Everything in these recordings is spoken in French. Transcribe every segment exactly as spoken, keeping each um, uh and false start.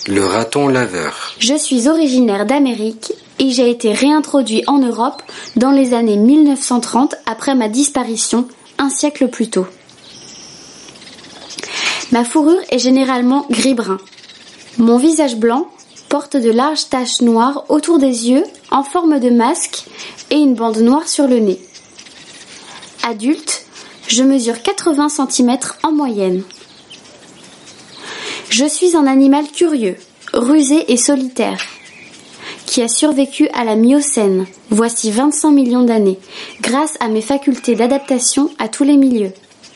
Le raton laveur. Je suis originaire d'Amérique et j'ai été réintroduit en Europe dans les années mille neuf cent trente après ma disparition un siècle plus tôt. Ma fourrure est généralement gris-brun. Mon visage blanc porte de larges taches noires autour des yeux en forme de masque et une bande noire sur le nez. Adulte, je mesure quatre-vingts centimètres en moyenne. Je suis un animal curieux, rusé et solitaire, qui a survécu à la Miocène, voici vingt-cinq millions d'années, grâce à mes facultés d'adaptation à tous les milieux.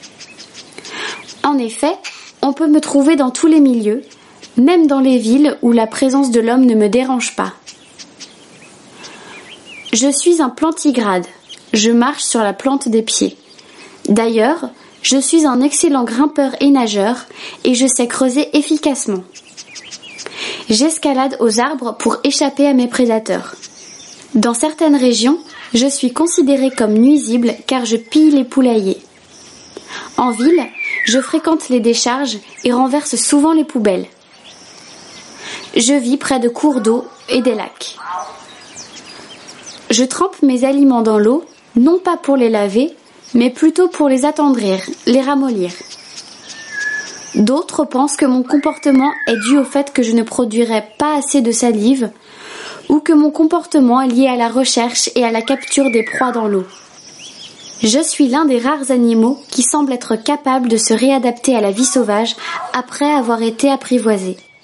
En effet, on peut me trouver dans tous les milieux, même dans les villes où la présence de l'homme ne me dérange pas. Je suis un plantigrade, je marche sur la plante des pieds. D'ailleurs, je suis un excellent grimpeur et nageur et je sais creuser efficacement. J'escalade aux arbres pour échapper à mes prédateurs. Dans certaines régions, je suis considérée comme nuisible car je pille les poulaillers. En ville, je fréquente les décharges et renverse souvent les poubelles. Je vis près de cours d'eau et des lacs. Je trempe mes aliments dans l'eau, non pas pour les laver, mais plutôt pour les attendrir, les ramollir. D'autres pensent que mon comportement est dû au fait que je ne produirais pas assez de salive ou que mon comportement est lié à la recherche et à la capture des proies dans l'eau. Je suis l'un des rares animaux qui semble être capable de se réadapter à la vie sauvage après avoir été apprivoisé.